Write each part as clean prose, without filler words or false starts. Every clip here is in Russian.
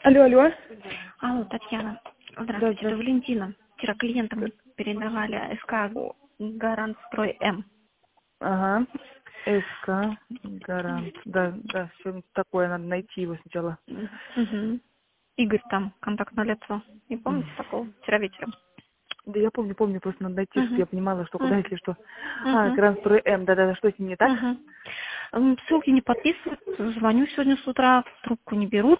Алло, алло. Алло, Татьяна. Да, Здравствуйте, это здравствуйте. Валентина. Вчера клиентам передавали СК Гарант Строй М. Ага. СК, Гарант. Да, да, все такое, надо найти его сначала. Угу. Игорь там, контактное лицо. Не помните такого? Вчера вечером. Да я помню, просто надо найти, чтобы Угу. я понимала, что куда, если что. А, Угу. Гарант Строй М, да-да-да, что с ним не так? Угу. Ссылки не подписывают. Звоню сегодня с утра, трубку не берут.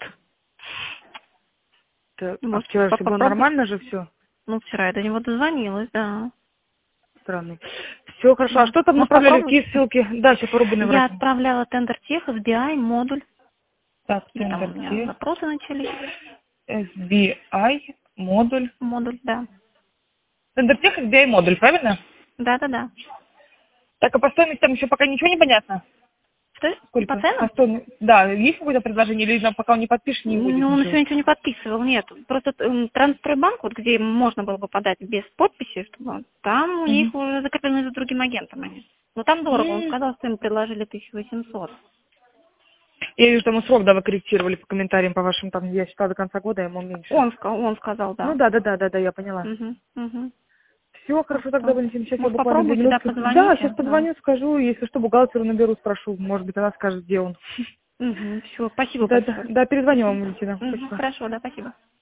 Так, а Может, вчера все было попробовать? нормально же все? Ну, вчера я до него дозвонилась, да. Странно. Все хорошо. А Да. что там Может, направляли, попробовать? какие ссылки? Да, сейчас попробую Я набрать. отправляла тендер тех, SBI, модуль. Так, И там у тендер меня тех, запросы начались. SBI, модуль. Модуль, да. Тендер тех, SBI, модуль, правильно? Да. Так, а по стоимости там еще пока ничего не понятно? Что? По Сколько? По ценам? стоимости? Да, есть какое-то предложение, или пока он не подпишет, не будет Ну, он ничего? еще ничего не подписывал, нет. Просто Трансстройбанк, вот где можно было бы подать без подписи, чтобы там у них Мгм. уже закреплены за другим агентом они. Но там дорого, он сказал, что им предложили 1800. Я вижу, там и срок, да, вы корректировали по комментариям по вашим, там, я считала до конца года, ему меньше. Он сказал, Ну да. да, я поняла. Угу. Все, Так хорошо, тогда, что, Валентин, сейчас я может, буквально 2 попробуйте, да, минутки. Да, сейчас позвоните, да. позвоню, скажу, если что, бухгалтеру наберу, спрошу, может быть, она скажет, где он. Угу, все, спасибо Да, большое. перезвоню вам, Валентина, спасибо. Хорошо, да, спасибо.